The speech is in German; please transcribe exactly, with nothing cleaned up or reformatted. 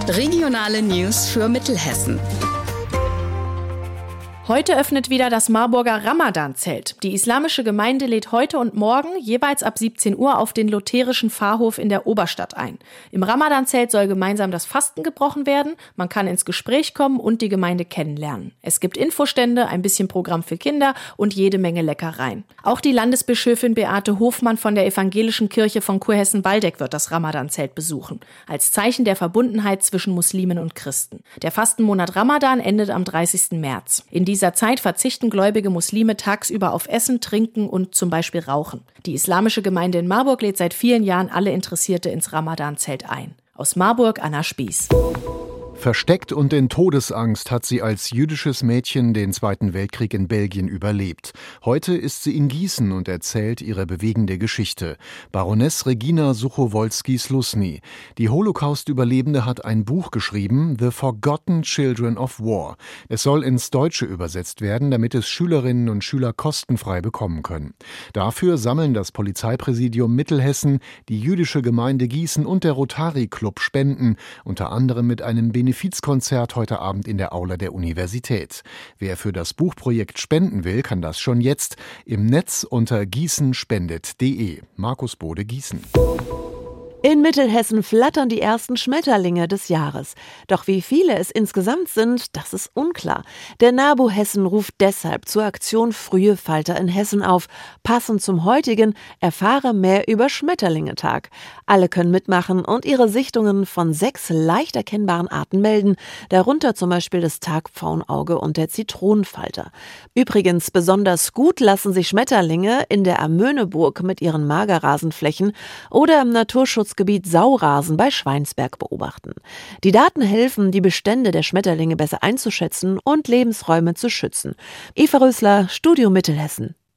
Regionale News für Mittelhessen. Heute öffnet wieder das Marburger Ramadan-Zelt. Die islamische Gemeinde lädt heute und morgen jeweils ab siebzehn Uhr auf den lutherischen Pfarrhof in der Oberstadt ein. Im Ramadan-Zelt soll gemeinsam das Fasten gebrochen werden, man kann ins Gespräch kommen und die Gemeinde kennenlernen. Es gibt Infostände, ein bisschen Programm für Kinder und jede Menge Leckereien. Auch die Landesbischöfin Beate Hofmann von der Evangelischen Kirche von Kurhessen-Waldeck wird das Ramadan-Zelt besuchen, als Zeichen der Verbundenheit zwischen Muslimen und Christen. Der Fastenmonat Ramadan endet am dreißigsten März. In In dieser Zeit verzichten gläubige Muslime tagsüber auf Essen, Trinken und zum Beispiel Rauchen. Die islamische Gemeinde in Marburg lädt seit vielen Jahren alle Interessierte ins Ramadan-Zelt ein. Aus Marburg, Anna Spieß. Versteckt und in Todesangst hat sie als jüdisches Mädchen den Zweiten Weltkrieg in Belgien überlebt. Heute ist sie in Gießen und erzählt ihre bewegende Geschichte. Baroness Regina Suchowolski-Slusny. Die Holocaust-Überlebende hat ein Buch geschrieben, The Forgotten Children of War. Es soll ins Deutsche übersetzt werden, damit es Schülerinnen und Schüler kostenfrei bekommen können. Dafür sammeln das Polizeipräsidium Mittelhessen, die jüdische Gemeinde Gießen und der Rotary Club Spenden, unter anderem mit einem Benefizkonzert heute Abend in der Aula der Universität. Wer für das Buchprojekt spenden will, kann das schon jetzt im Netz unter gießenspendet punkt de. Markus Bode, Gießen. In Mittelhessen flattern die ersten Schmetterlinge des Jahres. Doch wie viele es insgesamt sind, das ist unklar. Der NABU Hessen ruft deshalb zur Aktion Frühe Falter in Hessen auf. Passend zum heutigen Erfahre mehr über Schmetterlingetag. Alle können mitmachen und ihre Sichtungen von sechs leicht erkennbaren Arten melden, darunter zum Beispiel das Tagpfauenauge und der Zitronenfalter. Übrigens besonders gut lassen sich Schmetterlinge in der Amöneburg mit ihren Magerrasenflächen oder im Naturschutzgebiet Saurasen bei Schweinsberg beobachten. Die Daten helfen, die Bestände der Schmetterlinge besser einzuschätzen und Lebensräume zu schützen. Eva Rösler, Studio Mittelhessen.